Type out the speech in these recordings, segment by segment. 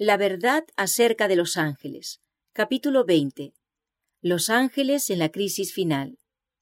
La verdad acerca de los ángeles. Capítulo 20. Los ángeles en la crisis final.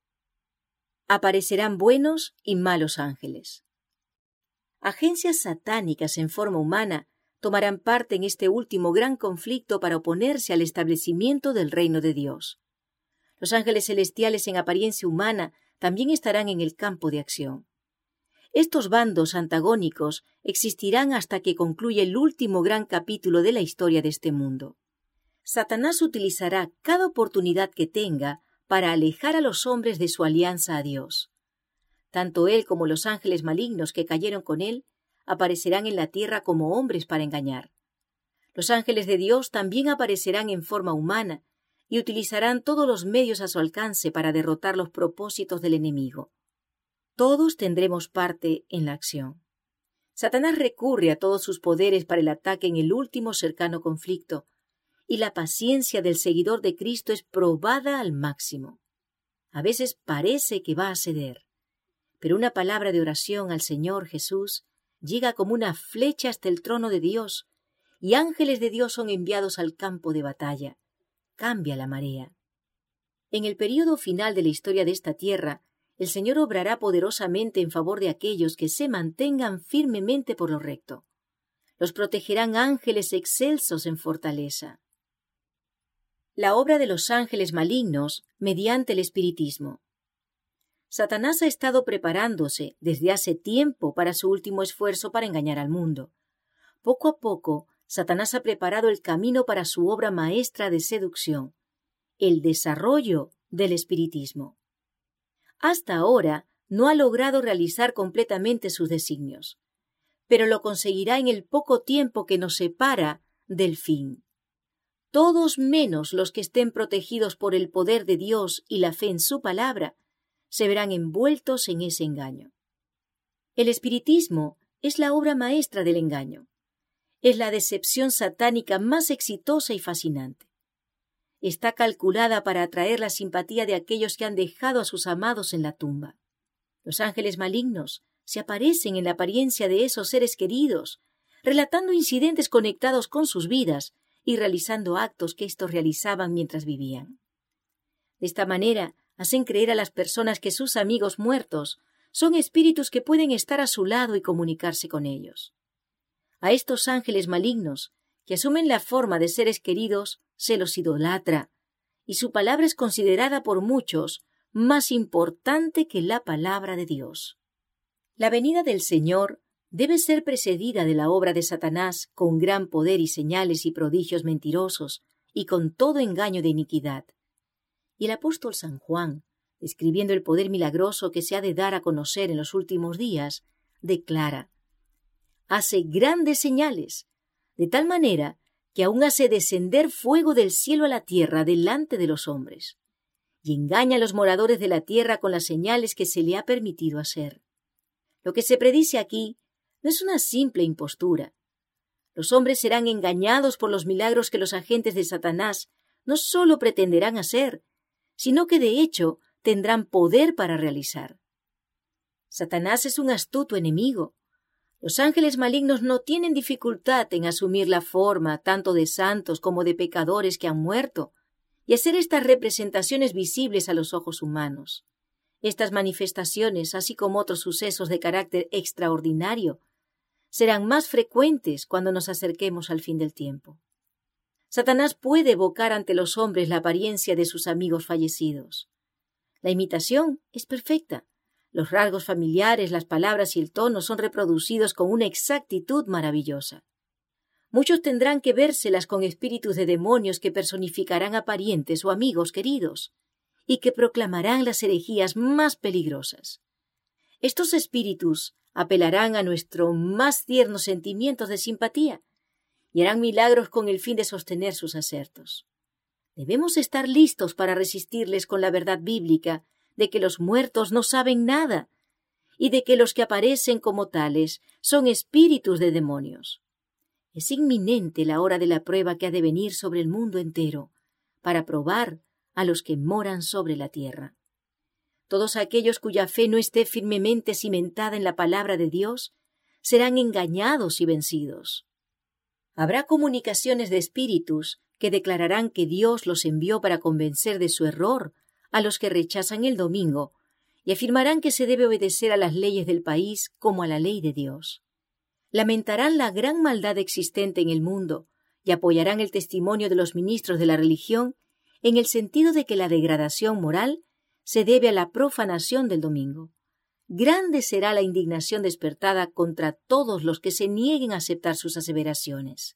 Aparecerán buenos y malos ángeles. Agencias satánicas en forma humana tomarán parte en este último gran conflicto para oponerse al establecimiento del reino de Dios. Los ángeles celestiales en apariencia humana también estarán en el campo de acción. Estos bandos antagónicos existirán hasta que concluya el último gran capítulo de la historia de este mundo. Satanás utilizará cada oportunidad que tenga para alejar a los hombres de su alianza a Dios. Tanto él como los ángeles malignos que cayeron con él aparecerán en la tierra como hombres para engañar. Los ángeles de Dios también aparecerán en forma humana y utilizarán todos los medios a su alcance para derrotar los propósitos del enemigo. Todos tendremos parte en la acción. Satanás recurre a todos sus poderes para el ataque en el último cercano conflicto, y la paciencia del seguidor de Cristo es probada al máximo. A veces parece que va a ceder, pero una palabra de oración al Señor Jesús llega como una flecha hasta el trono de Dios, y ángeles de Dios son enviados al campo de batalla. Cambia la marea. En el período final de la historia de esta tierra, el Señor obrará poderosamente en favor de aquellos que se mantengan firmemente por lo recto. Los protegerán ángeles excelsos en fortaleza. La obra de los ángeles malignos mediante el espiritismo. Satanás ha estado preparándose desde hace tiempo para su último esfuerzo para engañar al mundo. Poco a poco, Satanás ha preparado el camino para su obra maestra de seducción, el desarrollo del espiritismo. Hasta ahora no ha logrado realizar completamente sus designios, pero lo conseguirá en el poco tiempo que nos separa del fin. Todos menos los que estén protegidos por el poder de Dios y la fe en su palabra se verán envueltos en ese engaño. El espiritismo es la obra maestra del engaño. Es la decepción satánica más exitosa y fascinante. Está calculada para atraer la simpatía de aquellos que han dejado a sus amados en la tumba. Los ángeles malignos se aparecen en la apariencia de esos seres queridos, relatando incidentes conectados con sus vidas y realizando actos que éstos realizaban mientras vivían. De esta manera, hacen creer a las personas que sus amigos muertos son espíritus que pueden estar a su lado y comunicarse con ellos. A estos ángeles malignos, que asumen la forma de seres queridos, se los idolatra, y su palabra es considerada por muchos más importante que la palabra de Dios. La venida del Señor debe ser precedida de la obra de Satanás con gran poder y señales y prodigios mentirosos y con todo engaño de iniquidad. Y el apóstol San Juan, describiendo el poder milagroso que se ha de dar a conocer en los últimos días, declara: hace grandes señales, de tal manera que aún hace descender fuego del cielo a la tierra delante de los hombres, y engaña a los moradores de la tierra con las señales que se le ha permitido hacer. Lo que se predice aquí no es una simple impostura. Los hombres serán engañados por los milagros que los agentes de Satanás no solo pretenderán hacer, sino que de hecho tendrán poder para realizar. Satanás es un astuto enemigo. Los ángeles malignos no tienen dificultad en asumir la forma tanto de santos como de pecadores que han muerto y hacer estas representaciones visibles a los ojos humanos. Estas manifestaciones, así como otros sucesos de carácter extraordinario, serán más frecuentes cuando nos acerquemos al fin del tiempo. Satanás puede evocar ante los hombres la apariencia de sus amigos fallecidos. La imitación es perfecta. Los rasgos familiares, las palabras y el tono son reproducidos con una exactitud maravillosa. Muchos tendrán que vérselas con espíritus de demonios que personificarán a parientes o amigos queridos y que proclamarán las herejías más peligrosas. Estos espíritus apelarán a nuestros más tiernos sentimientos de simpatía y harán milagros con el fin de sostener sus asertos. Debemos estar listos para resistirles con la verdad bíblica de que los muertos no saben nada y de que los que aparecen como tales son espíritus de demonios. Es inminente la hora de la prueba que ha de venir sobre el mundo entero para probar a los que moran sobre la tierra. Todos aquellos cuya fe no esté firmemente cimentada en la palabra de Dios serán engañados y vencidos. Habrá comunicaciones de espíritus que declararán que Dios los envió para convencer de su error a los que rechazan el domingo y afirmarán que se debe obedecer a las leyes del país como a la ley de Dios. Lamentarán la gran maldad existente en el mundo y apoyarán el testimonio de los ministros de la religión en el sentido de que la degradación moral se debe a la profanación del domingo. Grande será la indignación despertada contra todos los que se nieguen a aceptar sus aseveraciones.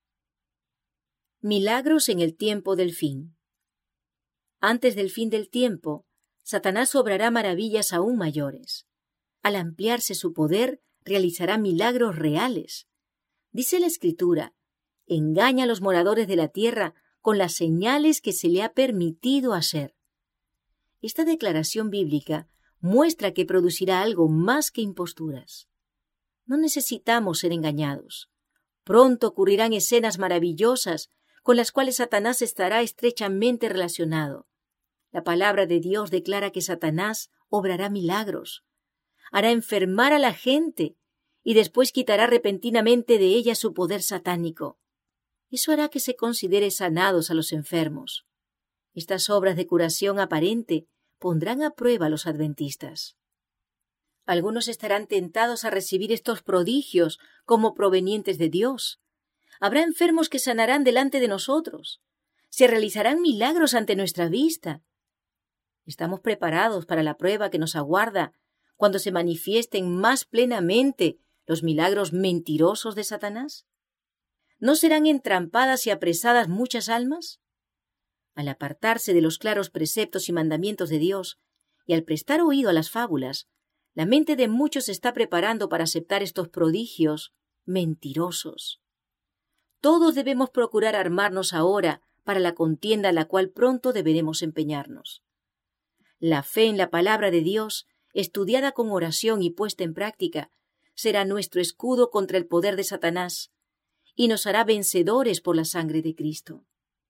Milagros en el tiempo del fin. Antes del fin del tiempo, Satanás obrará maravillas aún mayores. Al ampliarse su poder, realizará milagros reales. Dice la Escritura: engaña a los moradores de la tierra con las señales que se le ha permitido hacer. Esta declaración bíblica muestra que producirá algo más que imposturas. No necesitamos ser engañados. Pronto ocurrirán escenas maravillosas con las cuales Satanás estará estrechamente relacionado. La palabra de Dios declara que Satanás obrará milagros, hará enfermar a la gente y después quitará repentinamente de ella su poder satánico. Eso hará que se considere sanados a los enfermos. Estas obras de curación aparente pondrán a prueba a los adventistas. Algunos estarán tentados a recibir estos prodigios como provenientes de Dios. Habrá enfermos que sanarán delante de nosotros. Se realizarán milagros ante nuestra vista. ¿Estamos preparados para la prueba que nos aguarda cuando se manifiesten más plenamente los milagros mentirosos de Satanás? ¿No serán entrampadas y apresadas muchas almas? Al apartarse de los claros preceptos y mandamientos de Dios y al prestar oído a las fábulas, la mente de muchos se está preparando para aceptar estos prodigios mentirosos. Todos debemos procurar armarnos ahora para la contienda a la cual pronto deberemos empeñarnos. La fe en la palabra de Dios, estudiada con oración y puesta en práctica, será nuestro escudo contra el poder de Satanás y nos hará vencedores por la sangre de Cristo.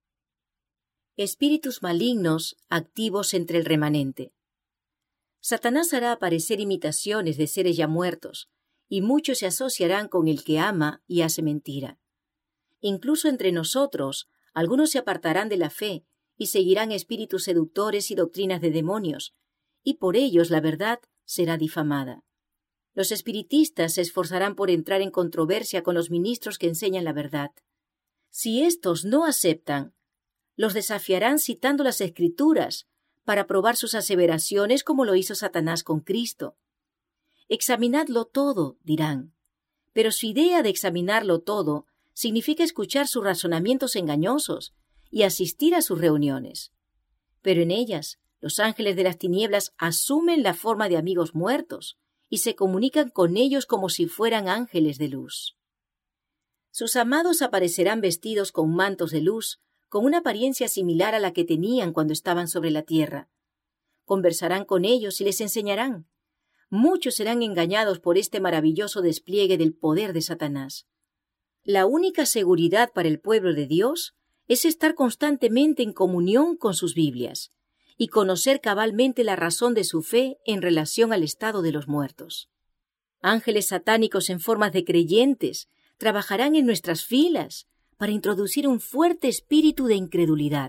Espíritus malignos activos entre el remanente. Satanás hará aparecer imitaciones de seres ya muertos, y muchos se asociarán con el que ama y hace mentira. Incluso entre nosotros, algunos se apartarán de la fe y seguirán espíritus seductores y doctrinas de demonios, y por ellos la verdad será difamada. Los espiritistas se esforzarán por entrar en controversia con los ministros que enseñan la verdad. Si éstos no aceptan, los desafiarán citando las Escrituras para probar sus aseveraciones como lo hizo Satanás con Cristo. Examinadlo todo, dirán, pero su idea de examinarlo todo significa escuchar sus razonamientos engañosos y asistir a sus reuniones. Pero en ellas, los ángeles de las tinieblas asumen la forma de amigos muertos y se comunican con ellos como si fueran ángeles de luz. Sus amados aparecerán vestidos con mantos de luz, con una apariencia similar a la que tenían cuando estaban sobre la tierra. Conversarán con ellos y les enseñarán. Muchos serán engañados por este maravilloso despliegue del poder de Satanás. La única seguridad para el pueblo de Dios es estar constantemente en comunión con sus Biblias y conocer cabalmente la razón de su fe en relación al estado de los muertos. Ángeles satánicos en formas de creyentes trabajarán en nuestras filas para introducir un fuerte espíritu de incredulidad.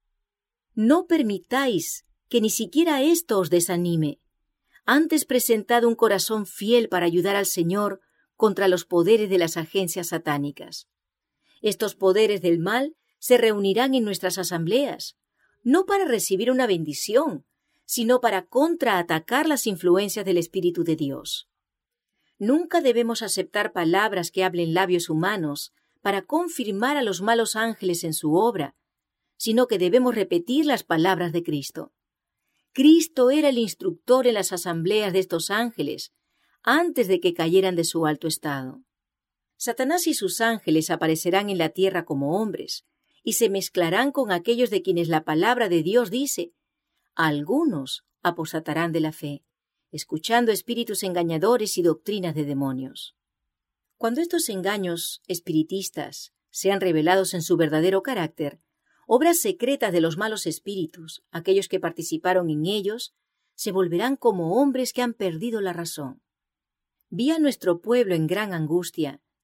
No permitáis que ni siquiera esto os desanime. Antes presentad un corazón fiel para ayudar al Señor contra los poderes de las agencias satánicas. Estos poderes del mal se reunirán en nuestras asambleas, no para recibir una bendición, sino para contraatacar las influencias del Espíritu de Dios. Nunca debemos aceptar palabras que hablen labios humanos para confirmar a los malos ángeles en su obra, sino que debemos repetir las palabras de Cristo. Cristo era el instructor en las asambleas de estos ángeles, antes de que cayeran de su alto estado. Satanás y sus ángeles aparecerán en la tierra como hombres, y se mezclarán con aquellos de quienes la palabra de Dios dice: algunos apostatarán de la fe, escuchando espíritus engañadores y doctrinas de demonios. Cuando estos engaños espiritistas sean revelados en su verdadero carácter, obras secretas de los malos espíritus, aquellos que participaron en ellos, se volverán como hombres que han perdido la razón. Vi a nuestro pueblo en gran angustia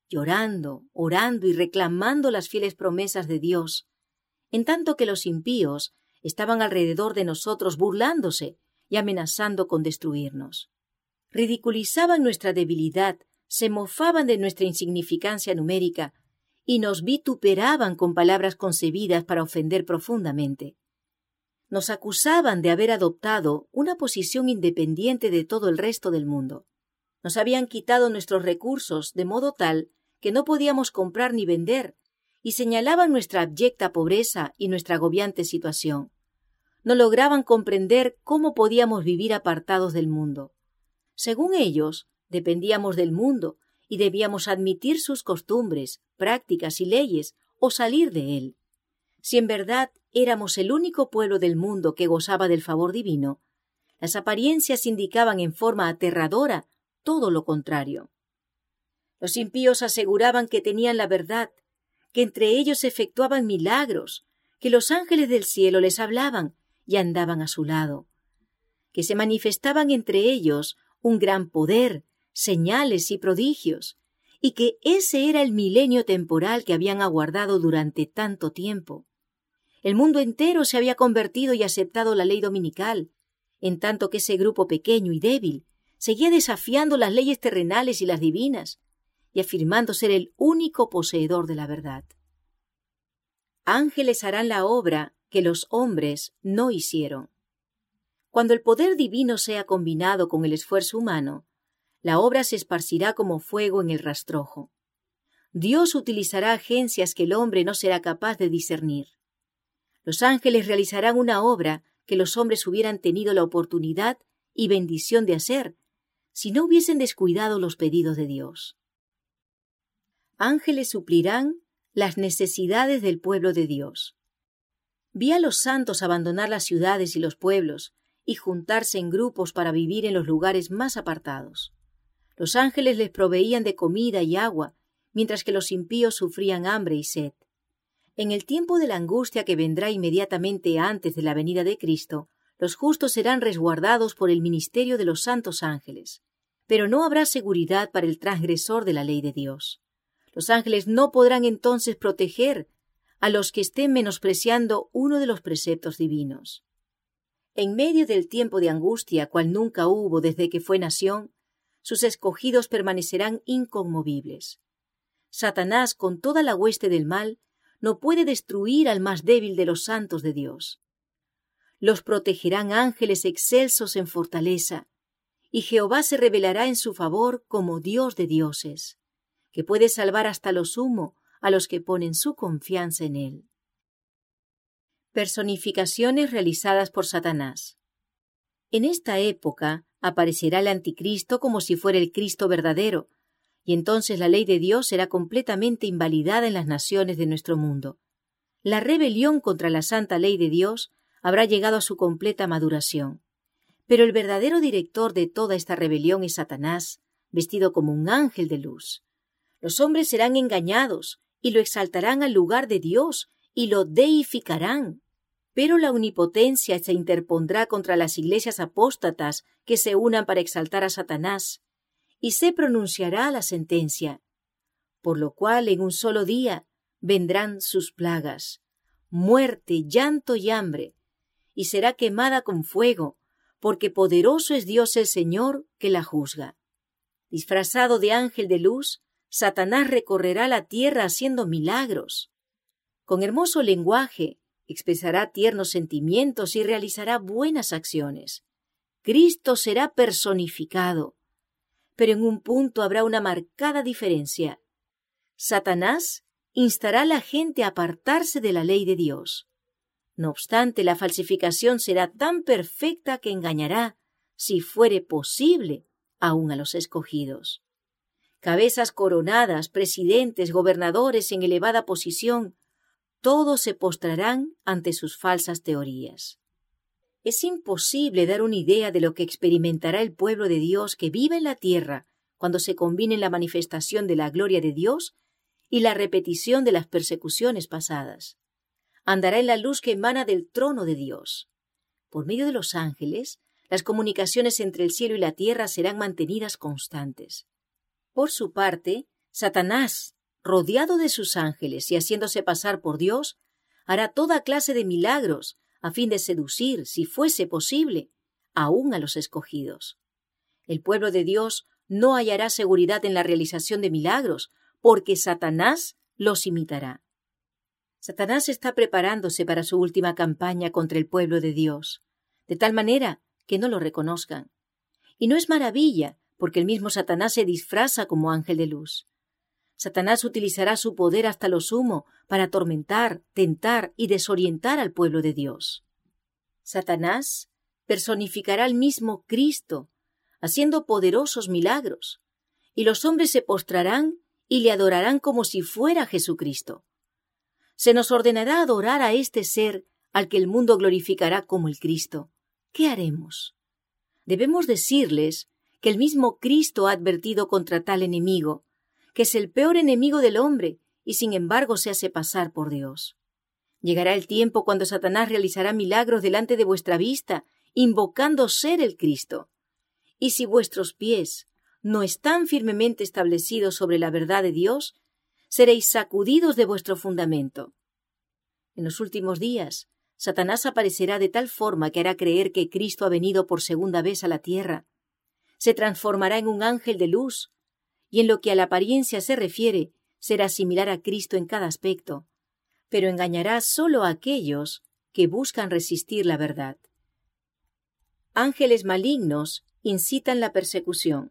llorando, orando y reclamando las fieles promesas de Dios, en tanto que los impíos estaban alrededor de nosotros burlándose y amenazando con destruirnos. Ridiculizaban nuestra debilidad, se mofaban de nuestra insignificancia numérica y nos vituperaban con palabras concebidas para ofender profundamente. Nos acusaban de haber adoptado una posición independiente de todo el resto del mundo. Nos habían quitado nuestros recursos de modo tal que no podíamos comprar ni vender, y señalaban nuestra abyecta pobreza y nuestra agobiante situación. No lograban comprender cómo podíamos vivir apartados del mundo. Según ellos, dependíamos del mundo y debíamos admitir sus costumbres, prácticas y leyes o salir de él. Si en verdad éramos el único pueblo del mundo que gozaba del favor divino, las apariencias indicaban en forma aterradora todo lo contrario. Los impíos aseguraban que tenían la verdad, que entre ellos efectuaban milagros, que los ángeles del cielo les hablaban y andaban a su lado, que se manifestaban entre ellos un gran poder, señales y prodigios, y que ese era el milenio temporal que habían aguardado durante tanto tiempo. El mundo entero se había convertido y aceptado la ley dominical, en tanto que ese grupo pequeño y débil seguía desafiando las leyes terrenales y las divinas, y afirmando ser el único poseedor de la verdad. Ángeles harán la obra que los hombres no hicieron. Cuando el poder divino sea combinado con el esfuerzo humano, la obra se esparcirá como fuego en el rastrojo. Dios utilizará agencias que el hombre no será capaz de discernir. Los ángeles realizarán una obra que los hombres hubieran tenido la oportunidad y bendición de hacer si no hubiesen descuidado los pedidos de Dios. Ángeles suplirán las necesidades del pueblo de Dios. Vi a los santos abandonar las ciudades y los pueblos y juntarse en grupos para vivir en los lugares más apartados. Los ángeles les proveían de comida y agua, mientras que los impíos sufrían hambre y sed. En el tiempo de la angustia que vendrá inmediatamente antes de la venida de Cristo, los justos serán resguardados por el ministerio de los santos ángeles, pero no habrá seguridad para el transgresor de la ley de Dios. Los ángeles no podrán entonces proteger a los que estén menospreciando uno de los preceptos divinos. En medio del tiempo de angustia, cual nunca hubo desde que fue nación, sus escogidos permanecerán inconmovibles. Satanás, con toda la hueste del mal, no puede destruir al más débil de los santos de Dios. Los protegerán ángeles excelsos en fortaleza, y Jehová se revelará en su favor como Dios de dioses, que puede salvar hasta lo sumo a los que ponen su confianza en él. Personificaciones realizadas por Satanás. En esta época aparecerá el anticristo como si fuera el Cristo verdadero, y entonces la ley de Dios será completamente invalidada en las naciones de nuestro mundo. La rebelión contra la santa ley de Dios habrá llegado a su completa maduración. Pero el verdadero director de toda esta rebelión es Satanás, vestido como un ángel de luz. Los hombres serán engañados y lo exaltarán al lugar de Dios y lo deificarán. Pero la omnipotencia se interpondrá contra las iglesias apóstatas que se unan para exaltar a Satanás, y se pronunciará la sentencia, por lo cual en un solo día vendrán sus plagas, muerte, llanto y hambre, y será quemada con fuego, porque poderoso es Dios el Señor que la juzga. Disfrazado de ángel de luz, Satanás recorrerá la tierra haciendo milagros. Con hermoso lenguaje, expresará tiernos sentimientos y realizará buenas acciones. Cristo será personificado. Pero en un punto habrá una marcada diferencia. Satanás instará a la gente a apartarse de la ley de Dios. No obstante, la falsificación será tan perfecta que engañará, si fuere posible, aun a los escogidos. Cabezas coronadas, presidentes, gobernadores en elevada posición, todos se postrarán ante sus falsas teorías. Es imposible dar una idea de lo que experimentará el pueblo de Dios que vive en la tierra cuando se combinen la manifestación de la gloria de Dios y la repetición de las persecuciones pasadas. Andará en la luz que emana del trono de Dios. Por medio de los ángeles, las comunicaciones entre el cielo y la tierra serán mantenidas constantes. Por su parte, Satanás, rodeado de sus ángeles y haciéndose pasar por Dios, hará toda clase de milagros a fin de seducir, si fuese posible, aún a los escogidos. El pueblo de Dios no hallará seguridad en la realización de milagros, porque Satanás los imitará. Satanás está preparándose para su última campaña contra el pueblo de Dios, de tal manera que no lo reconozcan. Y no es maravilla, porque el mismo Satanás se disfraza como ángel de luz. Satanás utilizará su poder hasta lo sumo para atormentar, tentar y desorientar al pueblo de Dios. Satanás personificará al mismo Cristo, haciendo poderosos milagros, y los hombres se postrarán y le adorarán como si fuera Jesucristo. Se nos ordenará adorar a este ser al que el mundo glorificará como el Cristo. ¿Qué haremos? Debemos decirles que el mismo Cristo ha advertido contra tal enemigo, que es el peor enemigo del hombre y sin embargo se hace pasar por Dios. Llegará el tiempo cuando Satanás realizará milagros delante de vuestra vista, invocando ser el Cristo. Y si vuestros pies no están firmemente establecidos sobre la verdad de Dios, seréis sacudidos de vuestro fundamento. En los últimos días, Satanás aparecerá de tal forma que hará creer que Cristo ha venido por segunda vez a la tierra. Se transformará en un ángel de luz, y en lo que a la apariencia se refiere, será similar a Cristo en cada aspecto, pero engañará solo a aquellos que buscan resistir la verdad. Ángeles malignos incitan la persecución.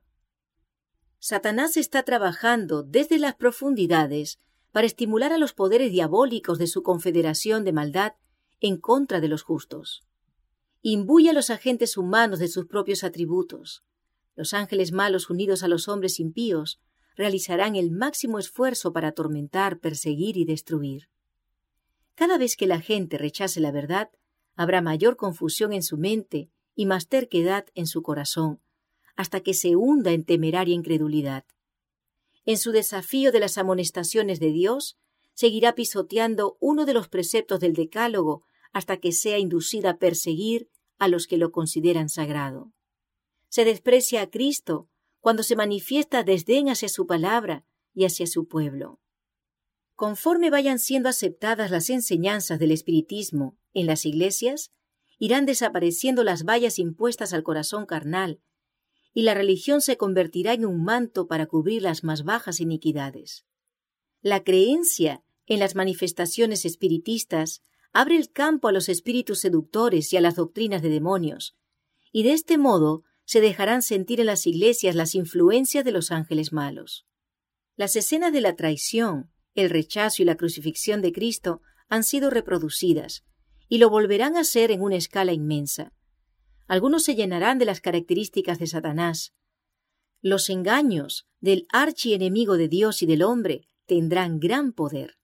Satanás está trabajando desde las profundidades para estimular a los poderes diabólicos de su confederación de maldad en contra de los justos. Imbuye a los agentes humanos de sus propios atributos. Los ángeles malos unidos a los hombres impíos realizarán el máximo esfuerzo para atormentar, perseguir y destruir. Cada vez que la gente rechace la verdad, habrá mayor confusión en su mente y más terquedad en su corazón, hasta que se hunda en temeraria incredulidad. En su desafío de las amonestaciones de Dios, seguirá pisoteando uno de los preceptos del Decálogo hasta que sea inducida a perseguir a los que lo consideran sagrado. Se desprecia a Cristo cuando se manifiesta desdén hacia su palabra y hacia su pueblo. Conforme vayan siendo aceptadas las enseñanzas del espiritismo en las iglesias, irán desapareciendo las vallas impuestas al corazón carnal, y la religión se convertirá en un manto para cubrir las más bajas iniquidades. La creencia en las manifestaciones espiritistas abre el campo a los espíritus seductores y a las doctrinas de demonios, y de este modo se dejarán sentir en las iglesias las influencias de los ángeles malos. Las escenas de la traición, el rechazo y la crucifixión de Cristo han sido reproducidas, y lo volverán a hacer en una escala inmensa. Algunos se llenarán de las características de Satanás. Los engaños del archienemigo de Dios y del hombre tendrán gran poder.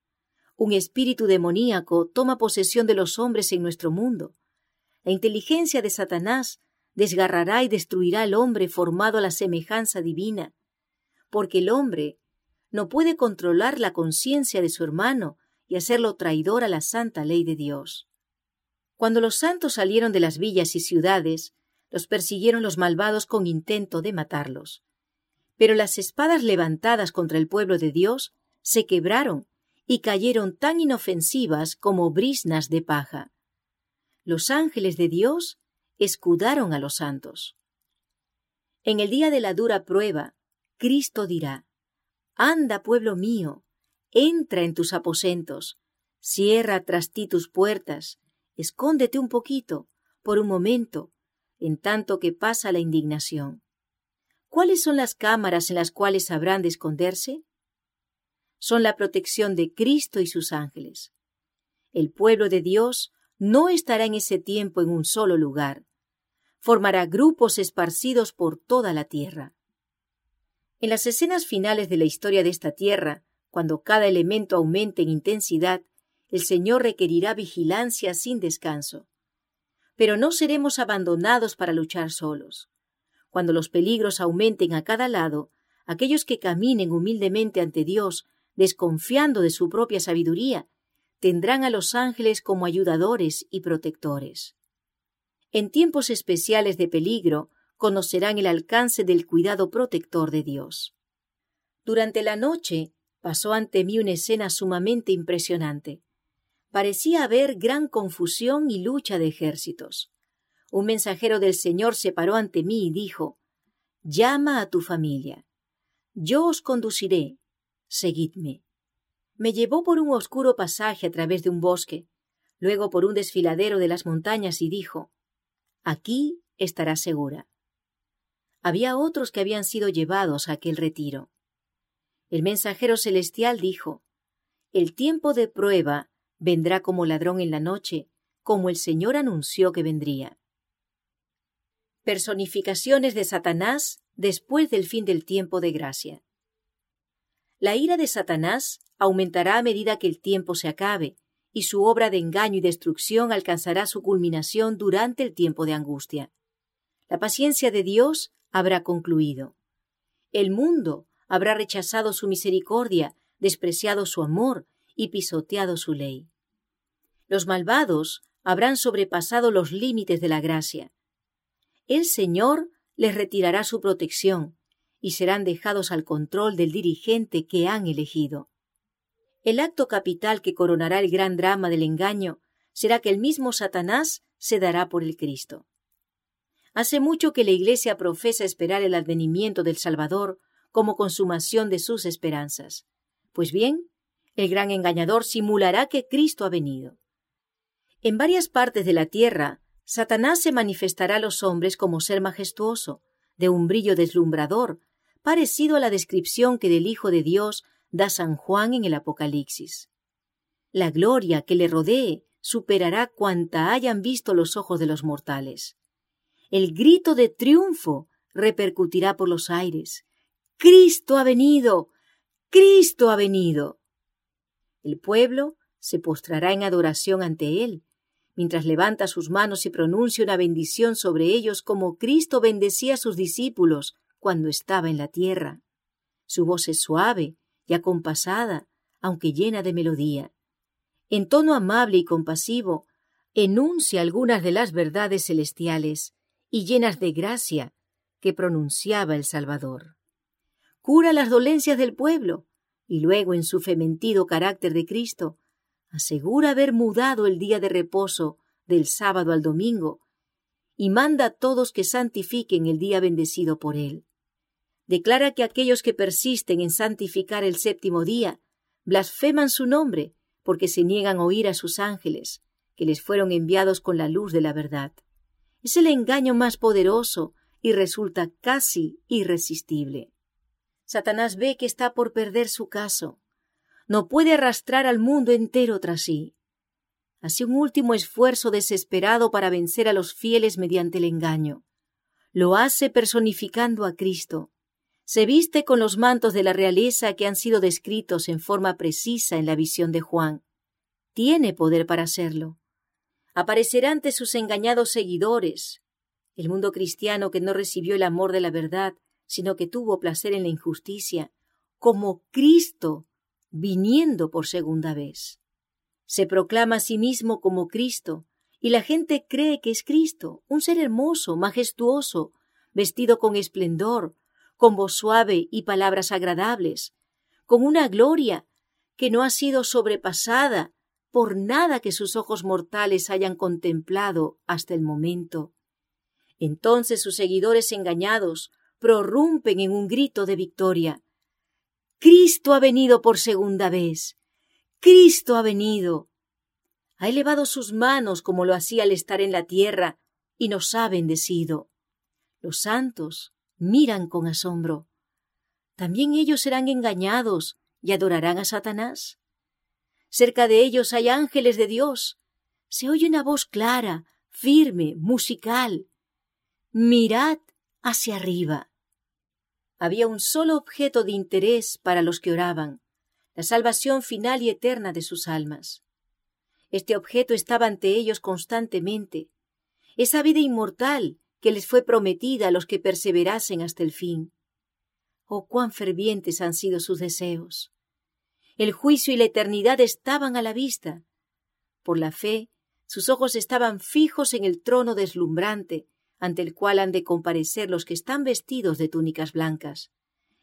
Un espíritu demoníaco toma posesión de los hombres en nuestro mundo. La inteligencia de Satanás desgarrará y destruirá al hombre formado a la semejanza divina, porque el hombre no puede controlar la conciencia de su hermano y hacerlo traidor a la santa ley de Dios. Cuando los santos salieron de las villas y ciudades, los persiguieron los malvados con intento de matarlos. Pero las espadas levantadas contra el pueblo de Dios se quebraron y cayeron tan inofensivas como briznas de paja. Los ángeles de Dios escudaron a los santos. En el día de la dura prueba, Cristo dirá: «Anda, pueblo mío, entra en tus aposentos, cierra tras ti tus puertas, escóndete un poquito, por un momento, en tanto que pasa la indignación». ¿Cuáles son las cámaras en las cuales habrán de esconderse? Son la protección de Cristo y sus ángeles. El pueblo de Dios no estará en ese tiempo en un solo lugar. Formará grupos esparcidos por toda la tierra. En las escenas finales de la historia de esta tierra, cuando cada elemento aumente en intensidad, el Señor requerirá vigilancia sin descanso. Pero no seremos abandonados para luchar solos. Cuando los peligros aumenten a cada lado, aquellos que caminen humildemente ante Dios, desconfiando de su propia sabiduría, tendrán a los ángeles como ayudadores y protectores. En tiempos especiales de peligro, conocerán el alcance del cuidado protector de Dios. Durante la noche pasó ante mí una escena sumamente impresionante. Parecía haber gran confusión y lucha de ejércitos. Un mensajero del Señor se paró ante mí y dijo: «Llama a tu familia. Yo os conduciré. Seguidme». Me llevó por un oscuro pasaje a través de un bosque, luego por un desfiladero de las montañas y dijo: «Aquí estarás segura». Había otros que habían sido llevados a aquel retiro. El mensajero celestial dijo: «El tiempo de prueba vendrá como ladrón en la noche, como el Señor anunció que vendría». Personificaciones de Satanás después del fin del tiempo de gracia. La ira de Satanás aumentará a medida que el tiempo se acabe, y su obra de engaño y destrucción alcanzará su culminación durante el tiempo de angustia. La paciencia de Dios habrá concluido. El mundo habrá rechazado su misericordia, despreciado su amor y pisoteado su ley. Los malvados habrán sobrepasado los límites de la gracia. El Señor les retirará su protección y serán dejados al control del dirigente que han elegido. El acto capital que coronará el gran drama del engaño será que el mismo Satanás se dará por el Cristo. Hace mucho que la Iglesia profesa esperar el advenimiento del Salvador como consumación de sus esperanzas. Pues bien, el gran engañador simulará que Cristo ha venido. En varias partes de la tierra, Satanás se manifestará a los hombres como ser majestuoso, de un brillo deslumbrador, parecido a la descripción que del Hijo de Dios da San Juan en el Apocalipsis. La gloria que le rodee superará cuanta hayan visto los ojos de los mortales. El grito de triunfo repercutirá por los aires: «¡Cristo ha venido! ¡Cristo ha venido!». El pueblo se postrará en adoración ante él, mientras levanta sus manos y pronuncia una bendición sobre ellos como Cristo bendecía a sus discípulos cuando estaba en la tierra. Su voz es suave y acompasada, aunque llena de melodía. En tono amable y compasivo, enuncia algunas de las verdades celestiales y llenas de gracia que pronunciaba el Salvador. Cura las dolencias del pueblo y luego, en su fementido carácter de Cristo, asegura haber mudado el día de reposo del sábado al domingo y manda a todos que santifiquen el día bendecido por él. Declara que aquellos que persisten en santificar el séptimo día blasfeman su nombre porque se niegan a oír a sus ángeles, que les fueron enviados con la luz de la verdad. Es el engaño más poderoso y resulta casi irresistible. Satanás ve que está por perder su caso. No puede arrastrar al mundo entero tras sí. Hace un último esfuerzo desesperado para vencer a los fieles mediante el engaño. Lo hace personificando a Cristo. Se viste con los mantos de la realeza que han sido descritos en forma precisa en la visión de Juan. Tiene poder para hacerlo. Aparecerá ante sus engañados seguidores, el mundo cristiano que no recibió el amor de la verdad, sino que tuvo placer en la injusticia, como Cristo viniendo por segunda vez. Se proclama a sí mismo como Cristo, y la gente cree que es Cristo, un ser hermoso, majestuoso, vestido con esplendor, con voz suave y palabras agradables, con una gloria que no ha sido sobrepasada por nada que sus ojos mortales hayan contemplado hasta el momento. Entonces sus seguidores engañados prorrumpen en un grito de victoria. «Cristo ha venido por segunda vez. Cristo ha venido». Ha elevado sus manos como lo hacía al estar en la tierra y nos ha bendecido. Los santos miran con asombro. ¿También ellos serán engañados y adorarán a Satanás? Cerca de ellos hay ángeles de Dios. Se oye una voz clara, firme, musical. «Mirad hacia arriba». Había un solo objeto de interés para los que oraban, la salvación final y eterna de sus almas. Este objeto estaba ante ellos constantemente, esa vida inmortal que les fue prometida a los que perseverasen hasta el fin. Oh, cuán fervientes han sido sus deseos. El juicio y la eternidad estaban a la vista. Por la fe, sus ojos estaban fijos en el trono deslumbrante, ante el cual han de comparecer los que están vestidos de túnicas blancas.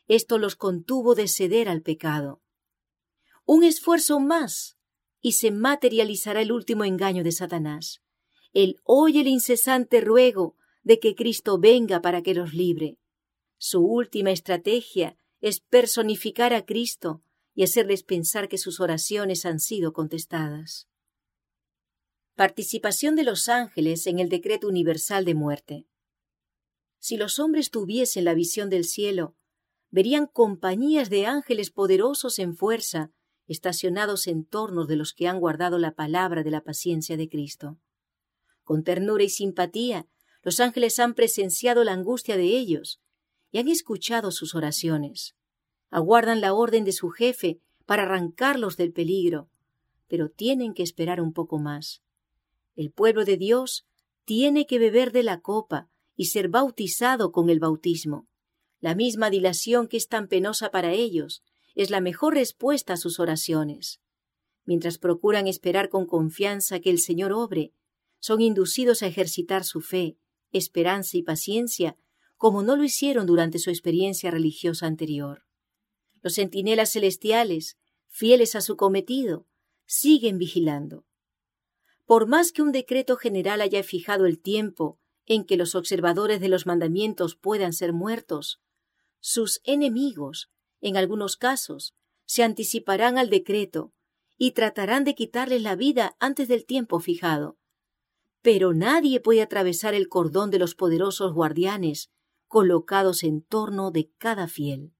Esto los contuvo de ceder al pecado. Un esfuerzo más y se materializará el último engaño de Satanás. Él oye el incesante ruego de que Cristo venga para que los libre. Su última estrategia es personificar a Cristo y hacerles pensar que sus oraciones han sido contestadas. Participación de los ángeles en el decreto universal de muerte. Si los hombres tuviesen la visión del cielo, verían compañías de ángeles poderosos en fuerza, estacionados en torno de los que han guardado la palabra de la paciencia de Cristo. Con ternura y simpatía, los ángeles han presenciado la angustia de ellos y han escuchado sus oraciones. Aguardan la orden de su jefe para arrancarlos del peligro, pero tienen que esperar un poco más. El pueblo de Dios tiene que beber de la copa y ser bautizado con el bautismo. La misma dilación que es tan penosa para ellos es la mejor respuesta a sus oraciones. Mientras procuran esperar con confianza que el Señor obre, son inducidos a ejercitar su fe, esperanza y paciencia como no lo hicieron durante su experiencia religiosa anterior. Los centinelas celestiales, fieles a su cometido, siguen vigilando. Por más que un decreto general haya fijado el tiempo en que los observadores de los mandamientos puedan ser muertos, sus enemigos, en algunos casos, se anticiparán al decreto y tratarán de quitarles la vida antes del tiempo fijado. Pero nadie puede atravesar el cordón de los poderosos guardianes colocados en torno de cada fiel.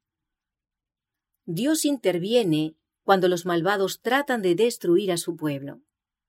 Dios interviene cuando los malvados tratan de destruir a su pueblo.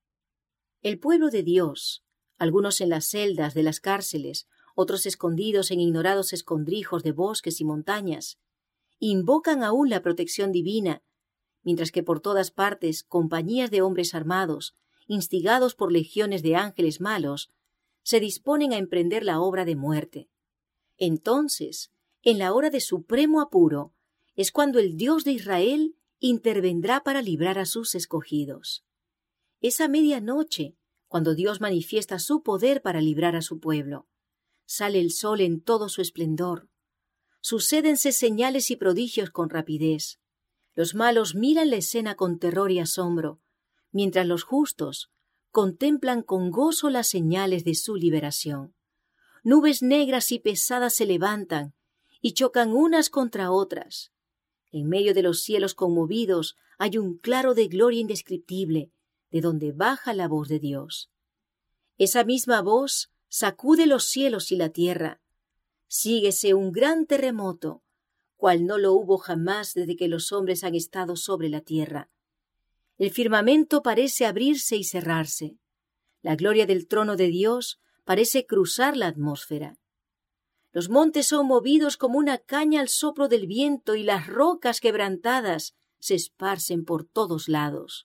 El pueblo de Dios, algunos en las celdas de las cárceles, otros escondidos en ignorados escondrijos de bosques y montañas, invocan aún la protección divina, mientras que por todas partes compañías de hombres armados, instigados por legiones de ángeles malos, se disponen a emprender la obra de muerte. Entonces, en la hora de supremo apuro, es cuando el Dios de Israel intervendrá para librar a sus escogidos. Es a medianoche cuando Dios manifiesta su poder para librar a su pueblo. Sale el sol en todo su esplendor. Sucédense señales y prodigios con rapidez. Los malos miran la escena con terror y asombro, mientras los justos contemplan con gozo las señales de su liberación. Nubes negras y pesadas se levantan y chocan unas contra otras. En medio de los cielos conmovidos hay un claro de gloria indescriptible, de donde baja la voz de Dios. Esa misma voz sacude los cielos y la tierra. Síguese un gran terremoto, cual no lo hubo jamás desde que los hombres han estado sobre la tierra. El firmamento parece abrirse y cerrarse. La gloria del trono de Dios parece cruzar la atmósfera. Los montes son movidos como una caña al soplo del viento y las rocas quebrantadas se esparcen por todos lados.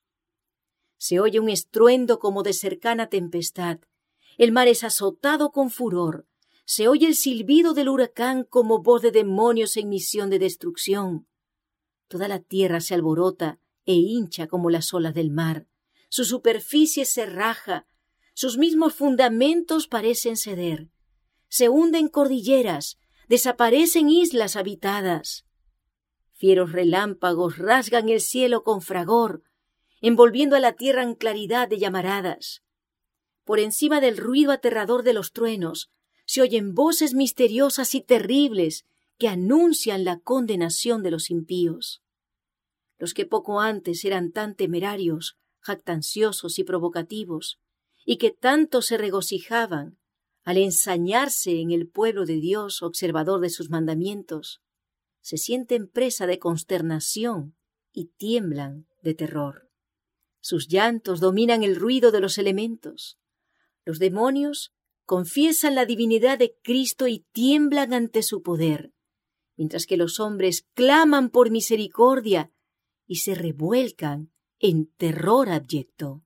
Se oye un estruendo como de cercana tempestad. El mar es azotado con furor. Se oye el silbido del huracán como voz de demonios en misión de destrucción. Toda la tierra se alborota e hincha como las olas del mar. Su superficie se raja. Sus mismos fundamentos parecen ceder. Se hunden cordilleras, desaparecen islas habitadas. Fieros relámpagos rasgan el cielo con fragor, envolviendo a la tierra en claridad de llamaradas. Por encima del ruido aterrador de los truenos, se oyen voces misteriosas y terribles que anuncian la condenación de los impíos. Los que poco antes eran tan temerarios, jactanciosos y provocativos, y que tanto se regocijaban al ensañarse en el pueblo de Dios observador de sus mandamientos, se sienten presa de consternación y tiemblan de terror. Sus llantos dominan el ruido de los elementos. Los demonios confiesan la divinidad de Cristo y tiemblan ante su poder, mientras que los hombres claman por misericordia y se revuelcan en terror abyecto.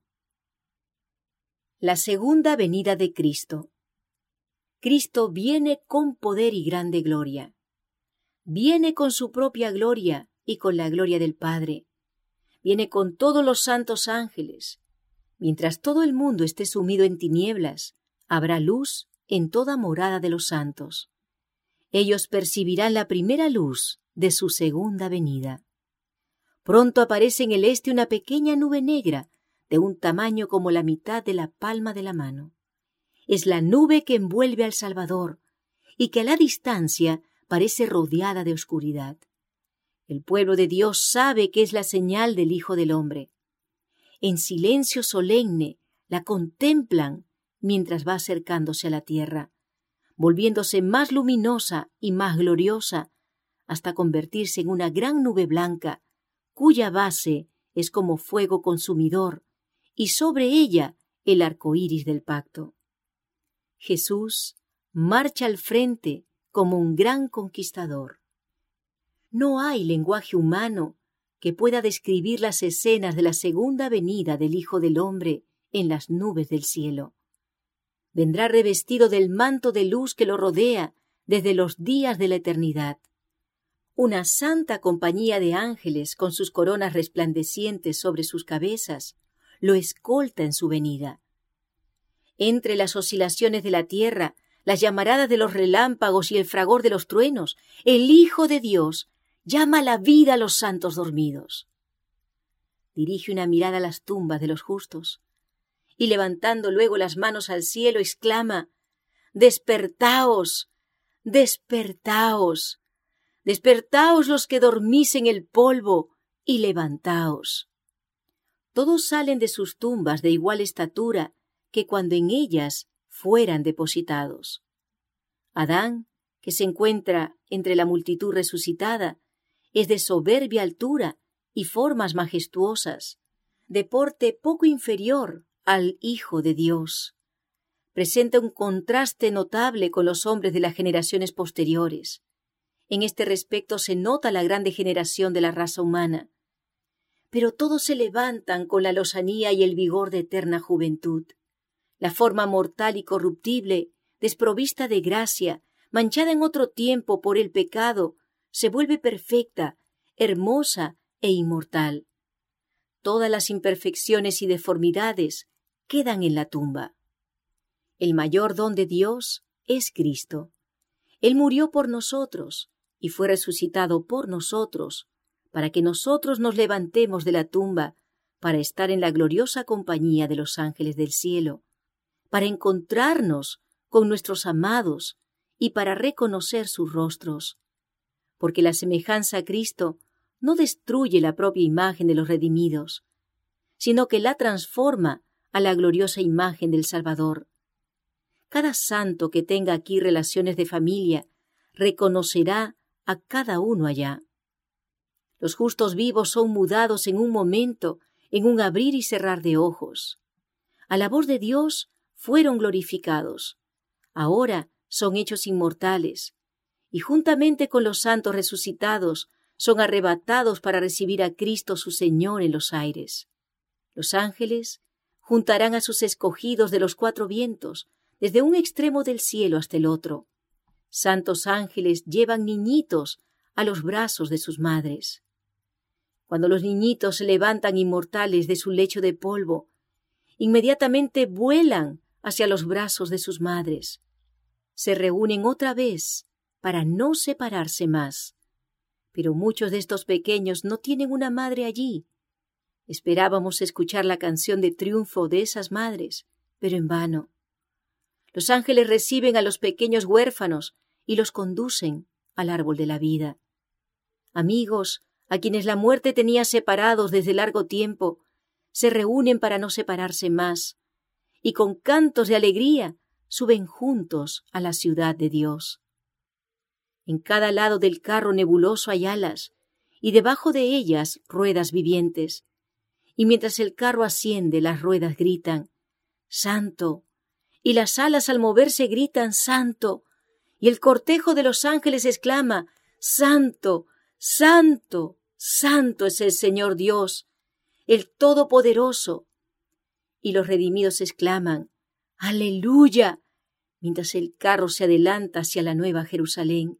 La segunda venida de Cristo. Cristo viene con poder y grande gloria. Viene con su propia gloria y con la gloria del Padre. Viene con todos los santos ángeles. Mientras todo el mundo esté sumido en tinieblas, habrá luz en toda morada de los santos. Ellos percibirán la primera luz de su segunda venida. Pronto aparece en el este una pequeña nube negra, de un tamaño como la mitad de la palma de la mano. Es la nube que envuelve al Salvador y que a la distancia parece rodeada de oscuridad. El pueblo de Dios sabe que es la señal del Hijo del Hombre. En silencio solemne la contemplan mientras va acercándose a la tierra, volviéndose más luminosa y más gloriosa, hasta convertirse en una gran nube blanca, cuya base es como fuego consumidor, y sobre ella el arco iris del pacto. Jesús marcha al frente como un gran conquistador. No hay lenguaje humano que pueda describir las escenas de la segunda venida del Hijo del Hombre en las nubes del cielo. Vendrá revestido del manto de luz que lo rodea desde los días de la eternidad. Una santa compañía de ángeles con sus coronas resplandecientes sobre sus cabezas lo escolta en su venida. Entre las oscilaciones de la tierra, las llamaradas de los relámpagos y el fragor de los truenos, el Hijo de Dios llama la vida a los santos dormidos. Dirige una mirada a las tumbas de los justos y, levantando luego las manos al cielo, exclama: «Despertaos, despertaos, despertaos los que dormís en el polvo, y levantaos». Todos salen de sus tumbas de igual estatura que cuando en ellas fueran depositados. Adán, que se encuentra entre la multitud resucitada, es de soberbia altura y formas majestuosas, de porte poco inferior al Hijo de Dios. Presenta un contraste notable con los hombres de las generaciones posteriores. En este respecto se nota la gran degeneración de la raza humana. Pero todos se levantan con la lozanía y el vigor de eterna juventud. La forma mortal y corruptible, desprovista de gracia, manchada en otro tiempo por el pecado, se vuelve perfecta, hermosa e inmortal. Todas las imperfecciones y deformidades quedan en la tumba. El mayor don de Dios es Cristo. Él murió por nosotros y fue resucitado por nosotros, para que nosotros nos levantemos de la tumba, para estar en la gloriosa compañía de los ángeles del cielo, para encontrarnos con nuestros amados y para reconocer sus rostros. Porque la semejanza a Cristo no destruye la propia imagen de los redimidos, sino que la transforma a la gloriosa imagen del Salvador. Cada santo que tenga aquí relaciones de familia reconocerá a cada uno allá. Los justos vivos son mudados en un momento, en un abrir y cerrar de ojos. A la voz de Dios fueron glorificados. Ahora son hechos inmortales, y juntamente con los santos resucitados son arrebatados para recibir a Cristo su Señor en los aires. Los ángeles juntarán a sus escogidos de los cuatro vientos, desde un extremo del cielo hasta el otro. Santos ángeles llevan niñitos a los brazos de sus madres. Cuando los niñitos se levantan inmortales de su lecho de polvo, inmediatamente vuelan hacia los brazos de sus madres. Se reúnen otra vez para no separarse más. Pero muchos de estos pequeños no tienen una madre allí. Esperábamos escuchar la canción de triunfo de esas madres, pero en vano. Los ángeles reciben a los pequeños huérfanos y los conducen al árbol de la vida. Amigos, a quienes la muerte tenía separados desde largo tiempo, se reúnen para no separarse más, y con cantos de alegría suben juntos a la ciudad de Dios. En cada lado del carro nebuloso hay alas, y debajo de ellas ruedas vivientes. Y mientras el carro asciende, las ruedas gritan: «Santo», y las alas al moverse gritan: «Santo», y el cortejo de los ángeles exclama: «Santo, santo, santo es el Señor Dios, el Todopoderoso». Y los redimidos exclaman: «Aleluya», mientras el carro se adelanta hacia la nueva Jerusalén.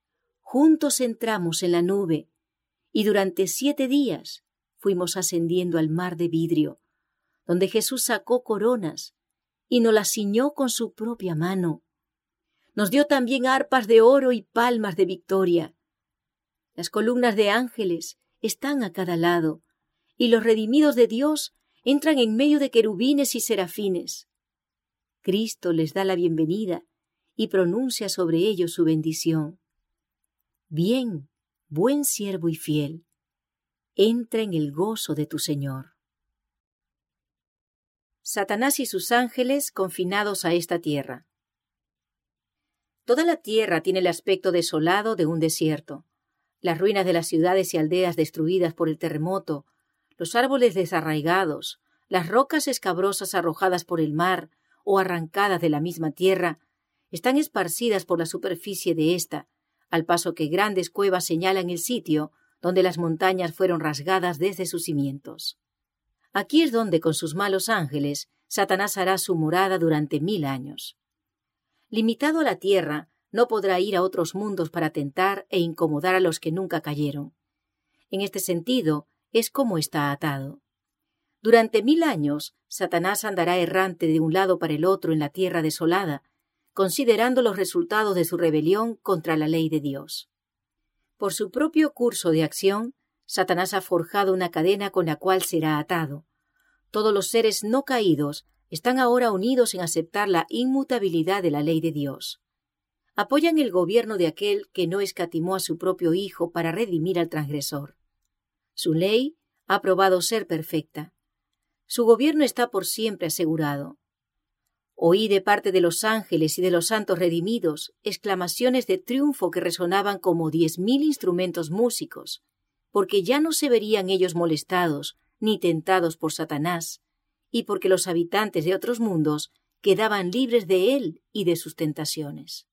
Juntos entramos en la nube, y durante 7 días fuimos ascendiendo al mar de vidrio, donde Jesús sacó coronas y nos las ciñó con su propia mano. Nos dio también arpas de oro y palmas de victoria. Las columnas de ángeles están a cada lado, y los redimidos de Dios entran en medio de querubines y serafines. Cristo les da la bienvenida y pronuncia sobre ellos su bendición. Bien, buen siervo y fiel, entra en el gozo de tu Señor. Satanás y sus ángeles confinados a esta tierra. Toda la tierra tiene el aspecto desolado de un desierto. Las ruinas de las ciudades y aldeas destruidas por el terremoto, los árboles desarraigados, las rocas escabrosas arrojadas por el mar o arrancadas de la misma tierra, están esparcidas por la superficie de ésta, al paso que grandes cuevas señalan el sitio donde las montañas fueron rasgadas desde sus cimientos. Aquí es donde, con sus malos ángeles, Satanás hará su morada durante 1000 años. Limitado a la tierra, no podrá ir a otros mundos para tentar e incomodar a los que nunca cayeron. En este sentido, es como está atado. Durante 1000 años, Satanás andará errante de un lado para el otro en la tierra desolada, considerando los resultados de su rebelión contra la ley de Dios. Por su propio curso de acción, Satanás ha forjado una cadena con la cual será atado. Todos los seres no caídos están ahora unidos en aceptar la inmutabilidad de la ley de Dios. Apoyan el gobierno de aquel que no escatimó a su propio Hijo para redimir al transgresor. Su ley ha probado ser perfecta. Su gobierno está por siempre asegurado. Oí de parte de los ángeles y de los santos redimidos exclamaciones de triunfo que resonaban como 10.000 instrumentos músicos, porque ya no se verían ellos molestados ni tentados por Satanás, y porque los habitantes de otros mundos quedaban libres de él y de sus tentaciones.